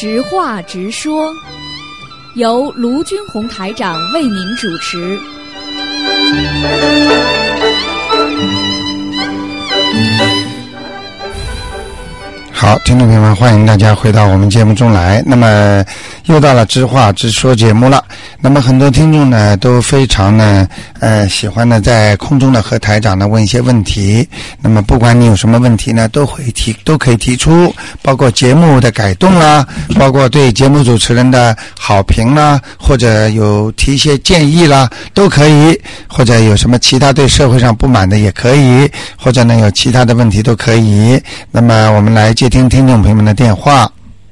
直话直说，由卢军红台长为您主持。 好，听众朋友们，欢迎大家回到我们节目中来。那么又到了直话直说节目了。那么很多听众呢都非常呢喜欢呢在空中呢和台长呢问一些问题。那么不管你有什么问题呢都可以提出，包括节目的改动啦，包括对节目主持人的好评啦，或者有提一些建议啦都可以，或者有什么其他对社会上不满的也可以，或者呢有其他的问题都可以。那么我们来接听听众朋友们的电话。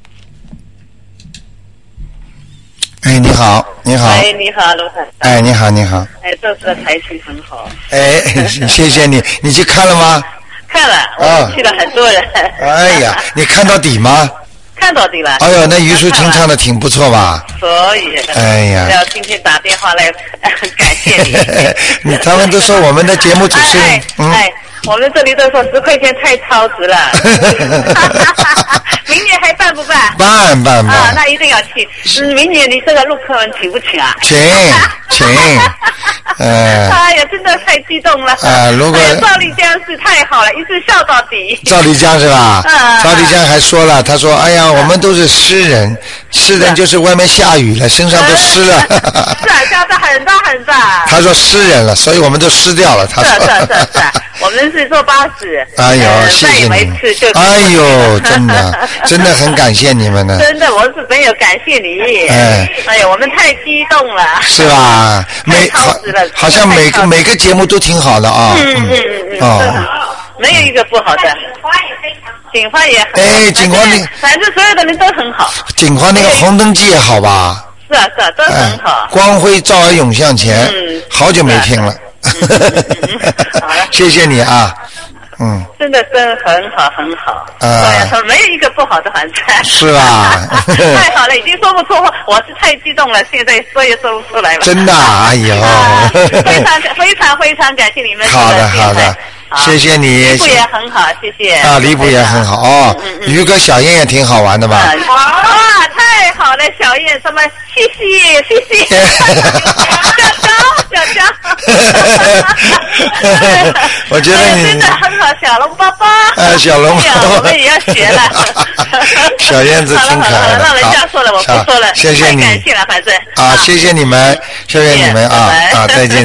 哎，你好，你好。 哎，你好，罗台。 哎，你好，你好。 哎，这次的台曲很好。 哎，谢谢你，你去看了吗？ 看了，我去了很多人。 哎呀，你看到底吗？ 看到底了。 哎呦，那虞书清唱的挺不错吧？ 所以， 哎呀， 要今天打电话来感谢你。 他们都说我们的节目主持人， 我们这里都说10块钱太超值了。明年还办不办？ 办啊，那一定要去。明年你这个陆客文请不请啊？ 请。 哎呀，真的太激动了。 如果赵丽江是太好了，一直笑到底。 赵丽江是吧？赵丽江还说了，他说：“哎呀，我们都是诗人，诗人就是外面下雨了，身上都湿了。” 是啊，下的很大很大。 他说诗人了，所以我们都湿掉了。他说是，我们是坐巴士。 哎呦，谢谢你们！哎呦，真的很感谢你们呢。 真的，我是没有感谢你。哎呀，我们太激动了。 是吧？好像每个节目都挺好的啊。 没有一个不好的。警方也很好。 哎，警方反正所有的人都很好。 警方那个红灯记也好吧？ 是啊，都很好。 光辉照而涌向前。好久没听了。谢谢你啊。 真的很好。他没有一个不好的，反正。是吧？ 太好了，已经说不出话，我是太激动了，现在说也说不出来了。 真的，哎呦！ 非常感谢你们。 好的，谢谢你。 离谱也很好，谢谢。 离谱也很好哦。鱼哥小燕也挺好玩的吧？ 哇，太好了，小燕什么？谢谢。小江。 我觉得你真的很好，小笼包包。 小笼包包， 我们也要学了。 小燕子挺可爱的。 让人家说了，我不说了。 谢谢你， 感谢了，反正。 谢谢你们啊！再见。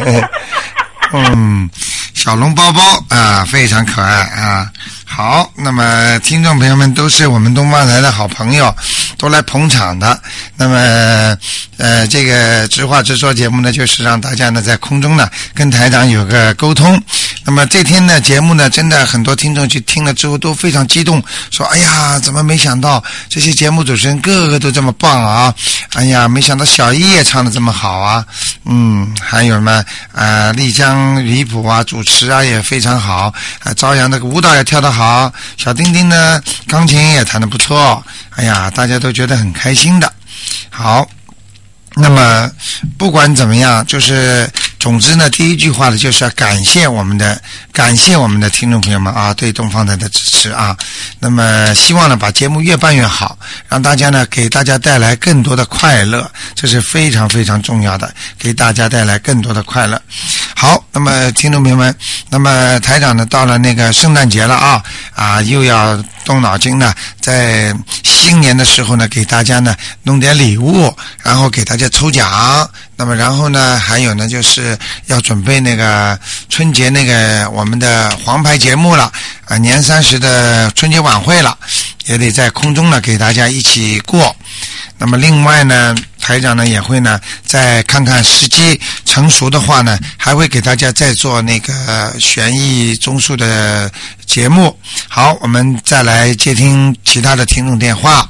小笼包包啊，非常可爱啊。好，那么听众朋友们都是我们东方台的好朋友，都来捧场的。那么这个直话直说节目呢，就是让大家呢在空中呢跟台长有个沟通。那么这天呢节目呢，真的很多听众去听了之后都非常激动，说哎呀，怎么没想到这些节目主持人个个都这么棒啊！哎呀，没想到小艺也唱得这么好啊！还有什么丽江离谱啊，主持啊也非常好，朝阳那个舞蹈也跳得好，小丁丁呢钢琴也弹得不错，哎呀，大家都觉得很开心的。好，那么不管怎么样，就是总之呢，第一句话呢，就是要感谢我们的听众朋友们啊，对东方台的支持啊。那么希望呢，把节目越办越好，让大家呢给大家带来更多的快乐，这是非常非常重要的，给大家带来更多的快乐。好，那么听众朋友们，那么台长呢到了那个圣诞节了啊，又要动脑筋呢，在新年的时候呢，给大家呢弄点礼物，然后给大家抽奖。那么然后呢，还有呢，就是要准备那个春节那个我们的黄牌节目了，年30的春节晚会了，也得在空中呢给大家一起过。那么另外呢，台长呢也会呢再看看时机成熟的话呢，还会给大家再做那个悬疑综述的节目。好，我们再来接听其他的听众电话。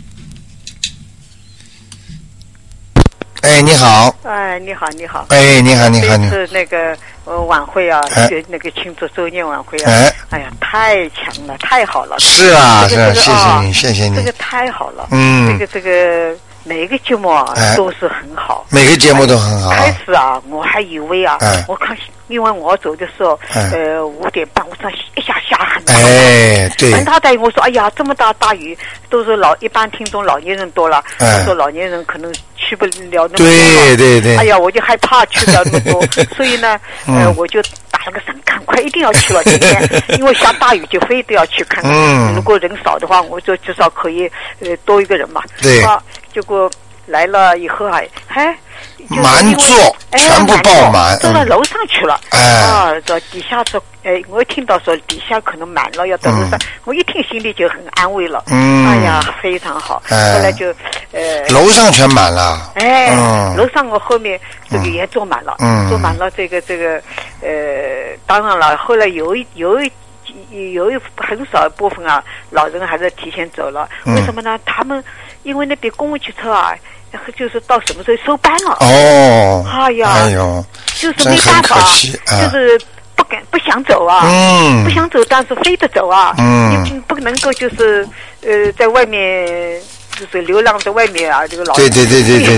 哎，你好。 你好。 哎，你好。 这次那个晚会啊，那个庆祝周年晚会啊，哎呀，太强了，太好了。 是啊，谢谢你。 这个太好了。这个每个节目啊都是很好。 每个节目都很好。 开始啊，我还以为啊，我看，因为我走的时候，5点半，我说一下下很大。 对， 很大大雨。我说哎呀，这么大雨，都是一般听众老年人多了，我说老年人可能去不了那么多。 对。 哎呀，我就害怕去不了那么多，所以呢，我就打了个伞，赶快一定要去了今天，因为下大雨就非得要去看看。如果人少的话，我就至少可以多一个人嘛。 对。 结果来了以后满座，全部爆满， 坐到楼上去了。到底下说，我听到说底下可能满了，要到楼上。我一听心里就很安慰了。哎呀，非常好。后来就楼上全满了。 楼上我后面这个也坐满了，坐满了这个当然了，后来有一很少一部分老人还是提前走了。为什么呢？他们因为那边公共汽车就是到什么时候收班了。哎呦，就是没办法，就是不想走不想走，但是非得走你不能够就是在外面。就是流浪在外面这个老人。对。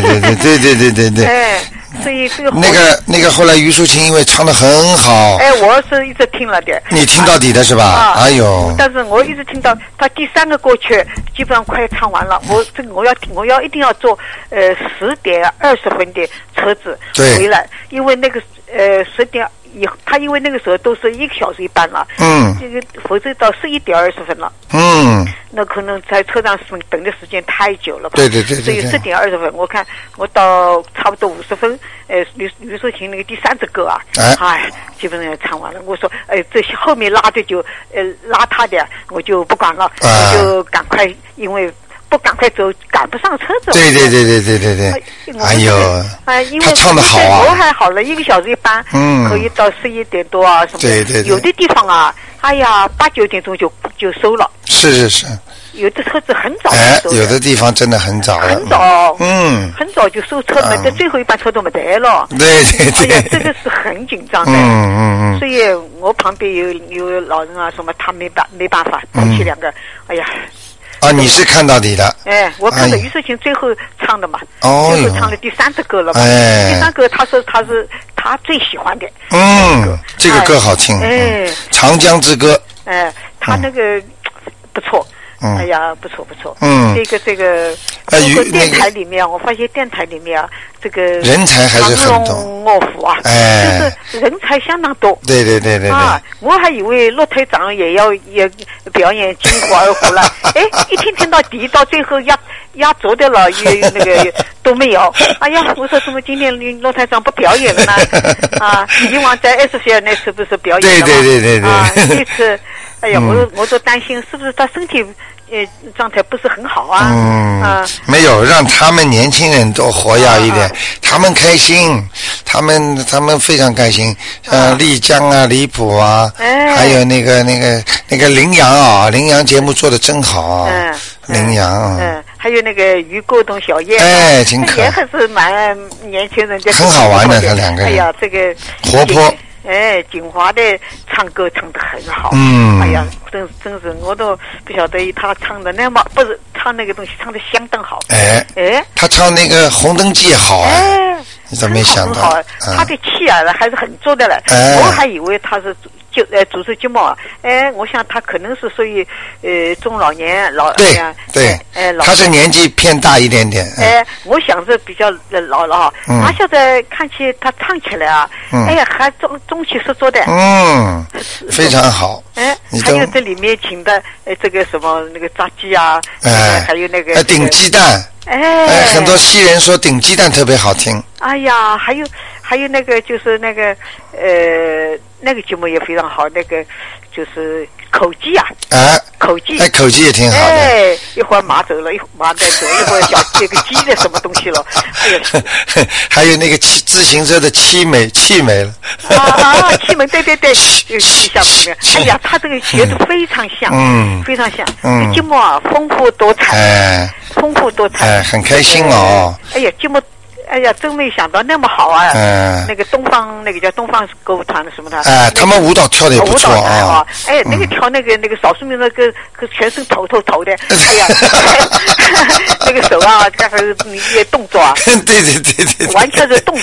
所以这个那个后来虞书琴因为唱得很好。 我是一直听了的。 你听到底的是吧？哎呦！ 但是我一直听到他第3个歌曲基本上快唱完了。我要一定要坐10点20分的车子回来，因为那个10点。他因为那个时候都是1个小时一班了，这个否则到11点20分了，那可能在车上等的时间太久了吧？ 对。 所以10点20分，我看我到差不多50分，吕淑琴那个第3支歌基本上要唱完了。我说，这后面拉的就拉他的，我就不管了，我就赶快，因为。不赶快走，赶不上车子。 对。哎呦， 因为他唱得好我还好了，1个小时一班，可以到11点多什么的。 对。 有的地方哎呀，8、9点钟就收了。 是。 有的车子很早就收。 有的地方真的很早。 很早。很早就收车了，最后一班车都没得了。对。哎呀，这个是很紧张的。所以我旁边有老人什么，他没办法，夫妻2个，哎呀。 你是看到底的。 我看到虞书琴最后唱的嘛，最后唱的第3支歌了嘛。第3歌他说他是他最喜欢的。 这个歌好听。长江之歌。 他那个不错。哎呀，不错。这个包括电台里面，我发现电台里面这个人才还是很多。 乐府就是人才相当多。对。我还以为骆台长也表演金虎二胡了，一听到底到最后压轴的了，那个都没有。哎呀，我说怎么今天骆台长不表演了呢？以往在SFL那次不是表演了吗？对。这次，哎呀，我都担心是不是他身体。状态不是很好没有，让他们年轻人多活跃一点，他们开心，他们非常开心。丽江李普还有那个羚羊羚羊节目做得真好羚羊还有那个于国栋小燕也还是蛮年轻人的， 很好玩的，他2个人。 哎呀，这个活泼。 锦华的唱歌唱得很好。哎呀，真是我都不晓得他唱的那么不是唱那个东西唱得相当好。 他唱那个红灯记好你怎么没想到？ 他的气还是很足的了。我还以为他是主持节目我想他可能是属于中老年对，他是年纪偏大一点点。 我想是比较老了他现在看起他唱起来哎呀还中气十足的。 非常好。 还有这里面请的这个什么那个炸鸡还有那个顶鸡蛋。很多西人说顶鸡蛋特别好听。 哎呀，还有那个就是那个那个节目也非常好，那个就是口技口技也挺好的。 一会儿马走了，一会儿马再走，一会儿小这个鸡的什么东西了。哎呀， 还有那个自行车的气美了。气美， 对，印象里面。哎呀，他这个节奏非常像，非常像。节目丰富多彩， 很开心哎呀，节目。哎呀，真没想到那么好那个东方，那个叫东方歌舞团的什么团？ 他们舞蹈跳得也不错那个跳那个少数民族跟全身头的。哎呀，那个手这还是一些动作对， 完全是动作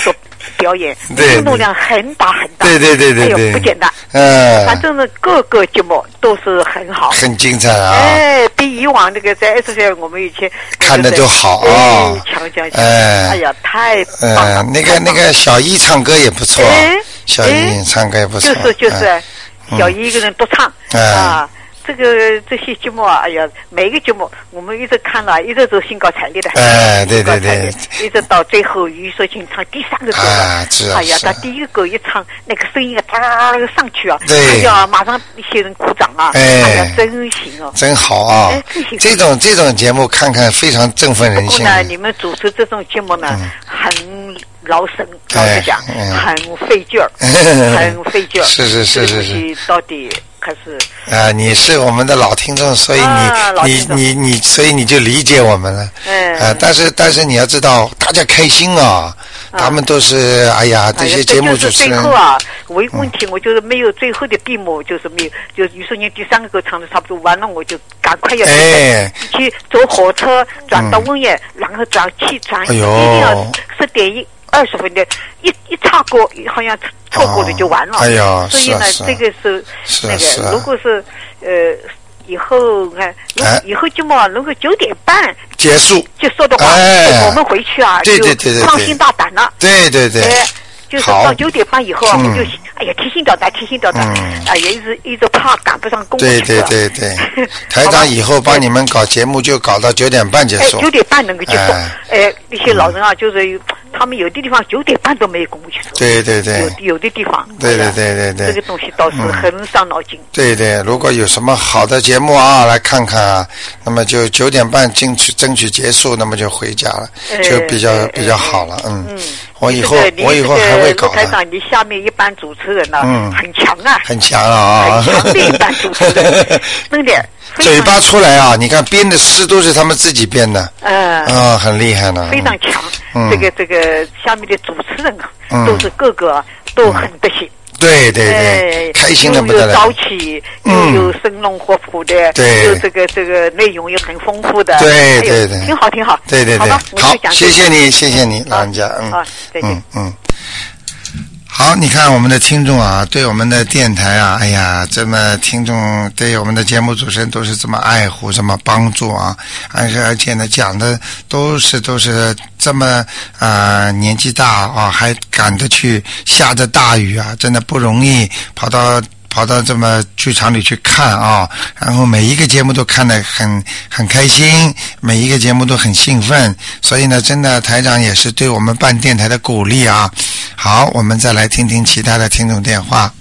表演， 对， 运动量很大很大， 对， 哎呦不简单，反正是各个节目都是很好， 很精彩啊， 比以往那个在 S 我们以前看的就好啊， 强，哎呀，太棒了， 那个小一唱歌也不错，小一唱歌也不错， 就是小一一个人独唱啊。这些节目啊，哎呀，每一个节目我们一直看了，一直都兴高采烈的， 对， 一直到最后于说请唱第3个歌了，哎呀，他第1个歌一唱，那个声音啊，哒上去啊，哎呀，马上一些人鼓掌啊，哎呀，真行哦， 真好啊，这种节目看看非常振奋人心。 不过呢，你们主持这种节目呢，很劳神，老实讲，很费劲儿，很费劲儿， 是， 到底。可是你是我们的老听众，所以所以你就理解我们了。但是你要知道，大家开心啊，他们都是哎呀，这些节目主持人。 最后啊，我一个问题，我就是没有最后的闭幕，就是没有，就于是你第3个歌唱的差不多完了，我就赶快要去坐火车转到温野，然后转一定要10点20分的，一插过好像错过了就完了。 哎呀， 所以呢，这个是那个，如果是以后看，以后节目如果9点半结束的话，我们回去啊就放心大胆了。 对。 就是到9点半以后啊，我就哎呀提心吊胆，哎呀一直怕赶不上工作。 对，台长以后帮你们搞节目就搞到9点半结束。 9点半能够结束。那些老人啊，就是他们有的地方9点半都没有功夫去做。 对。 有的地方。 对。 这个东西倒是很伤脑筋。 对，如果有什么好的节目啊，来看看啊，那么就9点半争取结束，那么就回家了，就比较好了。我以后还会搞的。 台长，你下面一般主持人呢，很强啊， 很强啊， 很强的一般主持人，真的。 嘴巴出来啊，你看编的诗都是他们自己编的，很厉害呢， 非常强。这个下面的主持人啊，都是个个都很得行。 对，开心的不得了， 又有朝气，又有生龙活虎的，又这个内容又很丰富的， 对， 挺好。 对，好，谢谢你，老人家， 再见。 好，你看我们的听众啊，对我们的电台啊，哎呀，这么听众对我们的节目主持人都是这么爱护，这么帮助啊，而且呢讲的都是这么年纪大啊，还赶着去下着大雨啊，真的不容易跑到这么剧场里去看啊，然后每一个节目都看得很开心，每一个节目都很兴奋，所以呢，真的台长也是对我们办电台的鼓励啊。好，我们再来听听其他的听众电话。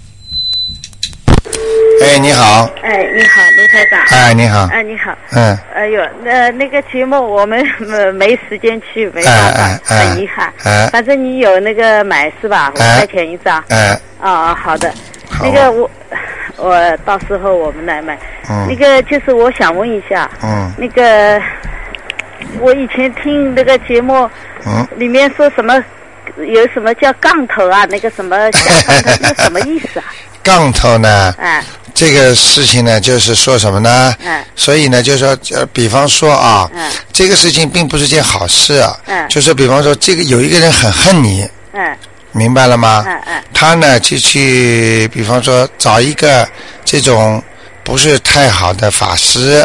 你好。 你好，卢台长。 你好。 你好。哎呦，那个节目我们没时间去，没办法，很遗憾。反正你有那个买是吧？5块钱一张。好的。那个我到时候我们来买。那个就是我想问一下。那个我以前听那个节目，里面说什么有什么叫杠头啊？那个什么下杠头是什么意思啊？ 杠头呢？这个事情呢，就是说什么呢？所以呢，就是说，比方说啊，这个事情并不是件好事啊。就是比方说，这个有一个人很恨你。明白了吗？他呢就去，比方说找一个这种不是太好的法师。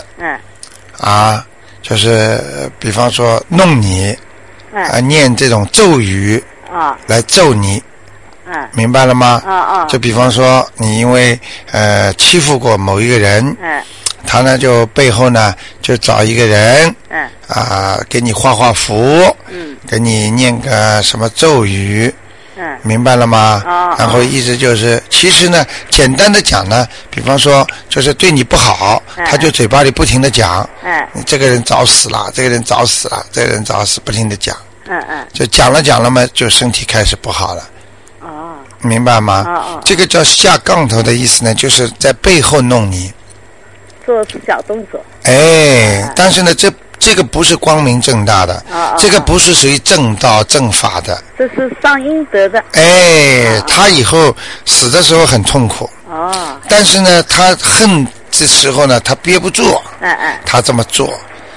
就是比方说弄你。念这种咒语。来咒你。明白了吗？就比方说你因为欺负过某一个人。他呢就背后呢就找一个人。给你画符。给你念个什么咒语。明白了吗？然后意思就是，其实呢，简单的讲呢，比方说，就是对你不好，他就嘴巴里不停的讲，你这个人找死了，这个人找死了，这个人找死，不停的讲，就讲了嘛，就身体开始不好了。明白吗？这个叫下杠头的意思呢，就是在背后弄你， 做小动作。 但是呢，这个不是光明正大的，这个不是属于正道正法的， 这是上阴德的。 他以后死的时候很痛苦。但是呢，他恨这时候呢，他憋不住。他这么做，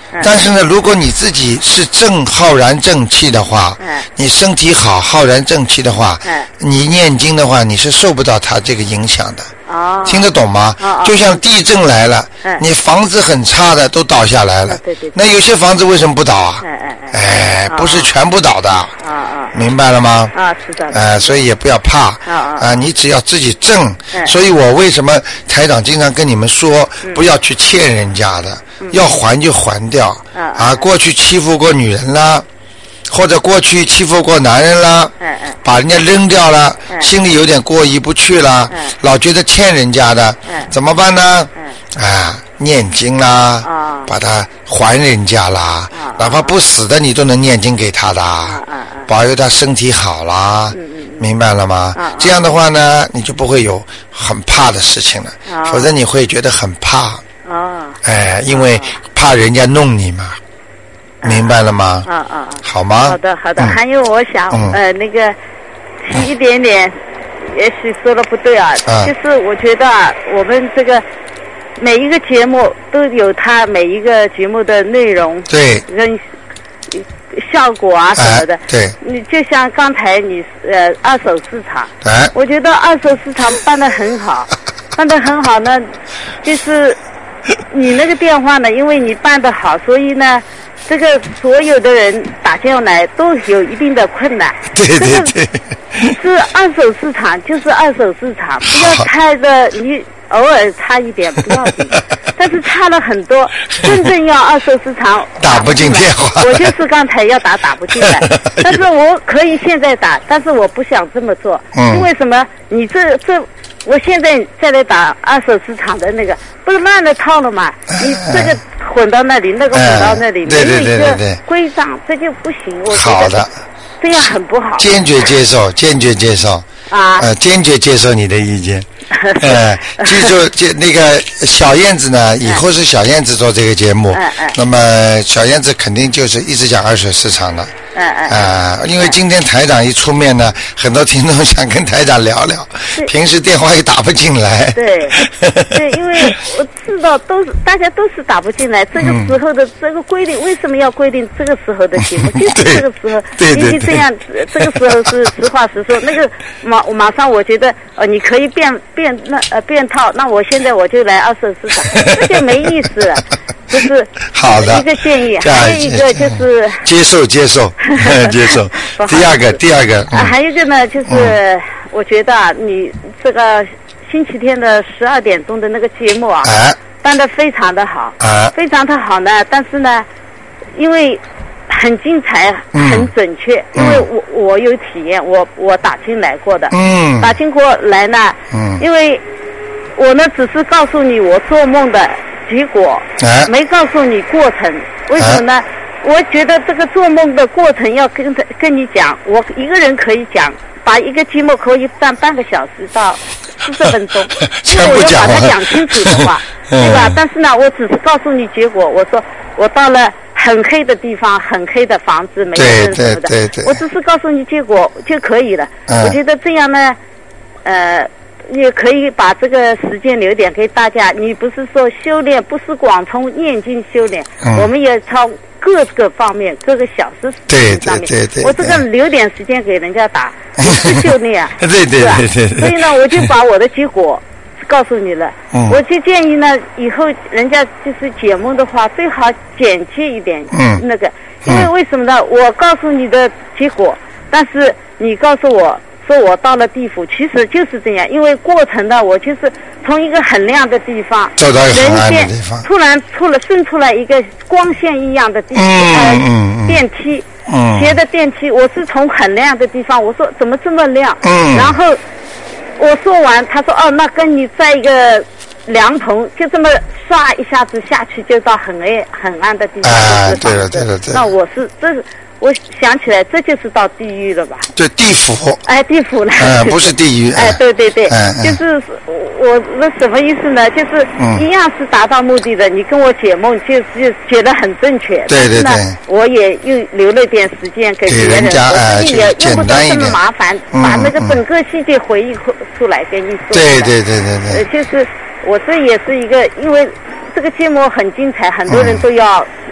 但是呢，如果你自己是浩然正气的话，你身体好，浩然正气的话，你念经的话，你是受不到它这个影响的。听得懂吗？就像地震来了，你房子很差的都倒下来了，那有些房子为什么不倒啊？不是全部倒的。明白了吗？ 是的。 所以也不要怕。你只要自己正。所以我为什么台长经常跟你们说，不要去欠人家的，要还就还掉。过去欺负过女人啦，或者过去欺负过男人啦，把人家扔掉了，心里有点过意不去了，老觉得欠人家的，怎么办呢？念经啦，把他还人家啦，哪怕不死的你都能念经给他的，保佑他身体好啦，明白了吗？这样的话呢，你就不会有很怕的事情了，否则你会觉得很怕。因为怕人家弄你嘛。明白了吗？好吗？ 好的。还有我想那个提一点点，也许说的不对啊，就是我觉得我们这个每一个节目都有它每一个节目的内容， 对， 跟效果啊什么的。 对。 你就像刚才你二手市场，我觉得二手市场办得很好，办得很好呢，就是你那个电话呢，因为你办得好，所以呢。这个所有的人打进来都有一定的困难。 对。 是二手市场，就是二手市场，不要猜的，你偶尔差一点不要紧，但是差了很多。真正要二手市场打不进电话， 我就是刚才要打不进来，但是我可以现在打，但是我不想这么做，因为什么？你这。我现在再来打二手市场的那个，不是乱了套了嘛？你这个混到那里，那个混到那里，没有一个规章，这就不行。我觉得这样很不好。 坚决接受。坚决接受你的意见。记住，那个小燕子呢，以后是小燕子做这个节目，那么小燕子肯定就是一直讲二手市场的。因为今天台长一出面呢，很多听众想跟台长聊聊，平时电话也打不进来。 对，因为我知道大家都是打不进来。这个时候的这个规定，为什么要规定这个时候的节目？就是这个时候，你这样，这个时候是实话实说。那个马上我觉得你可以变套，那我现在我就来二手市场，这就没意思了。就是好的一个建议，还有一个就是接受。第二个还有一个呢，就是我觉得你这个星期天的12点钟的那个节目办得非常的好，非常的好呢。但是呢，因为很精彩，很准确，因为我有体验，我打进来过的，打进过来呢，因为我呢只是告诉你我做梦的结果，没告诉你过程。为什么呢？我觉得这个做梦的过程要跟你讲，我一个人可以讲，把一个节目可以办半个小时到40分钟，因为我要把它讲清楚的话，对吧？但是呢，我只是告诉你结果。我说我到了很黑的地方，很黑的房子，没有人什么的，我只是告诉你结果就可以了。我觉得这样呢，也可以把这个时间留点给大家。你不是说修炼不是光从念经修炼，我们也朝各个方面各个小事上面，我这个留点时间给人家打，不是修炼啊， 对。 所以呢，我就把我的结果告诉你了。我就建议呢，以后人家就是解梦的话，最好简介一点，那个，因为什么呢？我告诉你的结果，但是你告诉我说我到了地府，其实就是这样，因为过程呢，我就是从一个很亮的地方走到一个很暗的地方， 突然伸出来一个光线一样的电梯，斜的电梯，我是从很亮的地方，我说怎么这么亮？然后我说完，他说那跟你在一个凉棚，就这么刷一下子下去，就到很暗的地方。 对了。 那我想起来，这就是到地狱了吧？ 对，地府。 地府了。 不是地狱。 对。就是我什么意思呢？就是一样是达到目的的。你跟我解梦，就解得很正确。 对。 我也又留了点时间给别人，我自己也用不着这么麻烦，把那个整个细节回忆出来给你说。 对。 就是我这也是一个，因为这个节目很精彩，很多人都要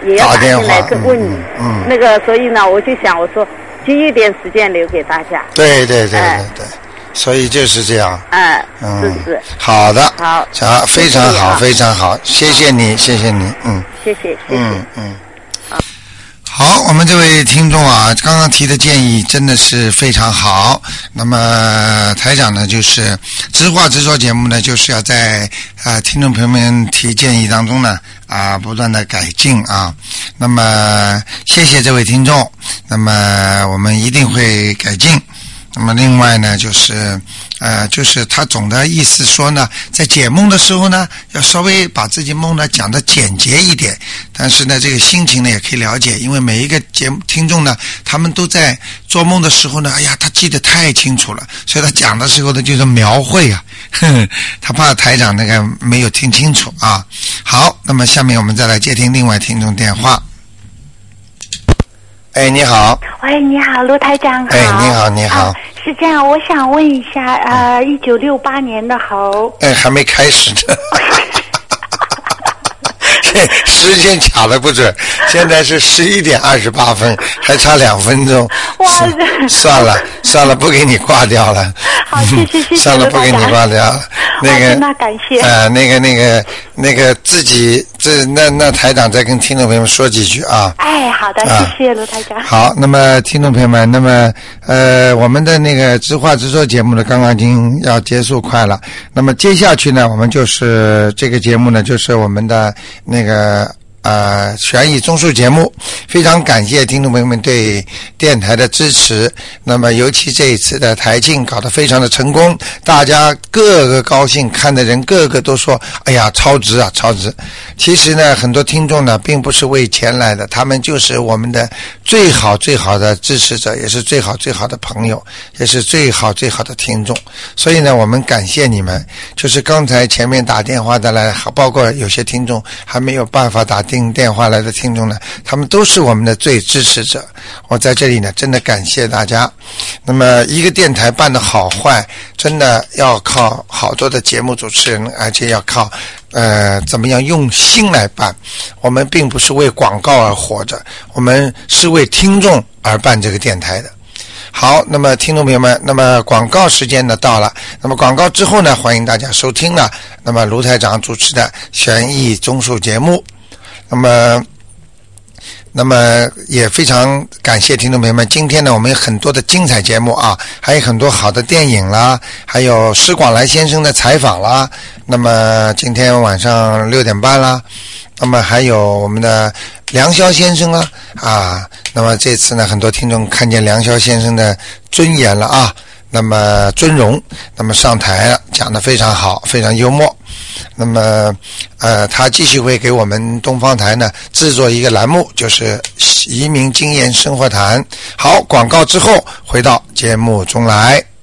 也要打进来问你。那个，所以呢，我就想，我说积一点时间留给大家。 对。所以就是这样。 是。 好的。 好， 非常好，非常好，谢谢你。 谢谢。 好，我们这位听众啊，刚刚提的建议真的是非常好。那么台长呢，就是直话直说节目呢，就是要在听众朋友们提建议当中呢不断的改进啊。那么谢谢这位听众，那么我们一定会改进。那么另外呢，就是他总的意思说呢，在解梦的时候呢，要稍微把自己梦呢讲得简洁一点。但是呢，这个心情呢也可以了解，因为每一个听众呢，他们都在做梦的时候呢，他记得太清楚了，所以他讲的时候呢就是描绘他怕台长那个没有听清楚啊。好，那么下面我们再来接听另外听众电话。你好。 喂，你好，卢台长好。 你好。 是这样，我想问一下，1968年的猴。 还没开始呢。时间卡得不准，现在是11点28分，还差2分钟。 哇， 算了，不给你挂掉了。 好，谢谢。 算了，不给你挂掉了。 那感谢。 那个自己那台长再跟听众朋友们说几句啊。 好的，谢谢卢台长。 好，那么听众朋友们，那么我们的那个直话直说节目呢，刚刚已经要结束快了。那么接下去呢，我们就是这个节目呢，就是我们的那个悬疑综述节目。非常感谢听众朋友们对电台的支持。那么尤其这一次的台庆搞得非常的成功，大家个个高兴，看的人个个都说超值啊，超值。其实呢，很多听众呢并不是为钱来的，他们就是我们的最好的支持者，也是最好的朋友，也是最好的听众。所以呢，我们感谢你们。就是刚才前面打电话的来，包括有些听众还没有办法打电话来的听众呢，他们都是我们的最支持者。我在这里呢真的感谢大家。那么一个电台办得好坏，真的要靠好多的节目主持人，而且要靠怎么样用心来办。我们并不是为广告而活着，我们是为听众而办这个电台的。好，那么听众朋友们，那么广告时间呢到了，那么广告之后呢，欢迎大家收听了那么卢台长主持的悬疑综述节目。那么也非常感谢听众朋友们，今天呢我们有很多的精彩节目啊，还有很多好的电影啦，还有施广来先生的采访啦，那么今天晚上6点半啦，那么还有我们的梁霄先生那么这次呢很多听众看见梁霄先生的尊严了啊，那么尊荣，那么上台了，讲得非常好，非常幽默。那么他继续会给我们东方台呢制作一个栏目，就是移民经验生活谈。好，广告之后回到节目中来。